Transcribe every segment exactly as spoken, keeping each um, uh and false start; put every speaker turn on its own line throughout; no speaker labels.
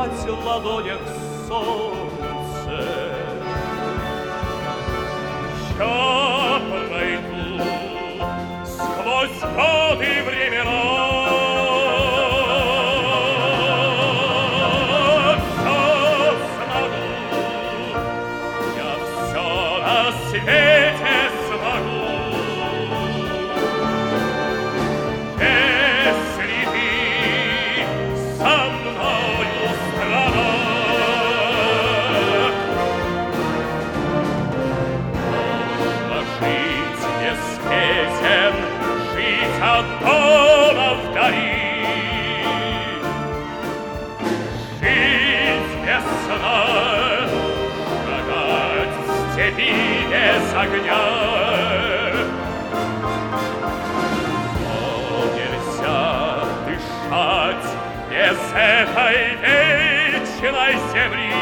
держать в ладонях солнце. Я пройду сквозь годы и времена, все смогу, я все на свете смогу. Если ты со мною страна, жить без песен, жить от дома вдали, жить без сна, шагать в степи без огня. Но нельзя дышать без этой вечной земли,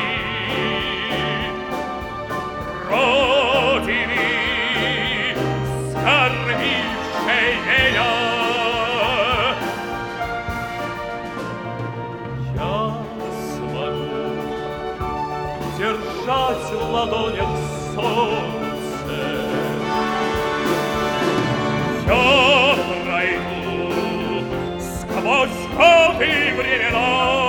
Родины, скормившей меня. Я смогу держать в ладонях солнце. Я пройду сквозь годы и времена,